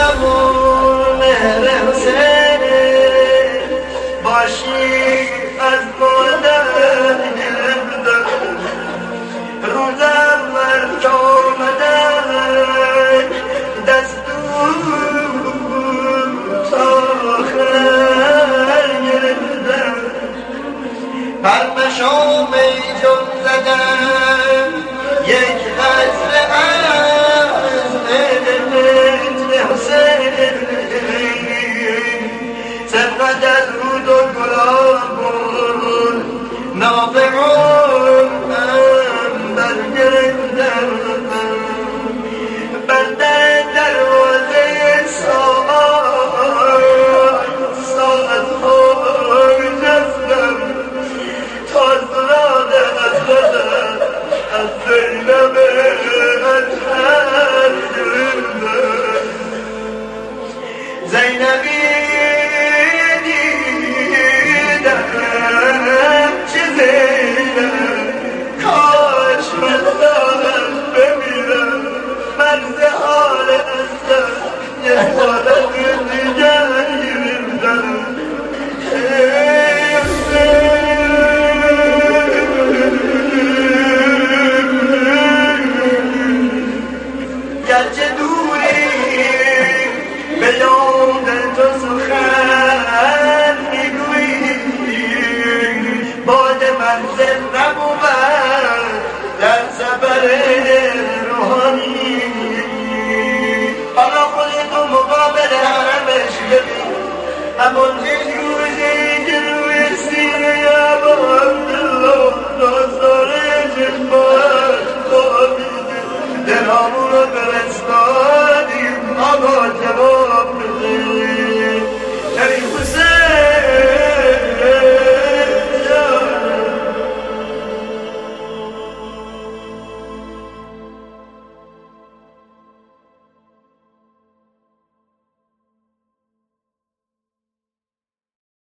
همون مهر حسین باشی از مادر روزم ورد آمدن دستور آخر گرفتم بر مشام جان زدم یک قطره از مهر حسین سبقت از رود و گلاب نافعون برگردم بندر دروازه ساعت خور جستم تا سراغ از خودم از زینب اطهر گردم زینبی دیدم چه زینب کاش من دارم بمیرم مرز حال هستم یه حالت دیگر گرفتم گرچه دوری به یاد تو سخن میگویی باد منزل نبود در سفر روحانی حالا خودتو مقابل حرمش ببین همون روزی که روی سینه ابا عبدالله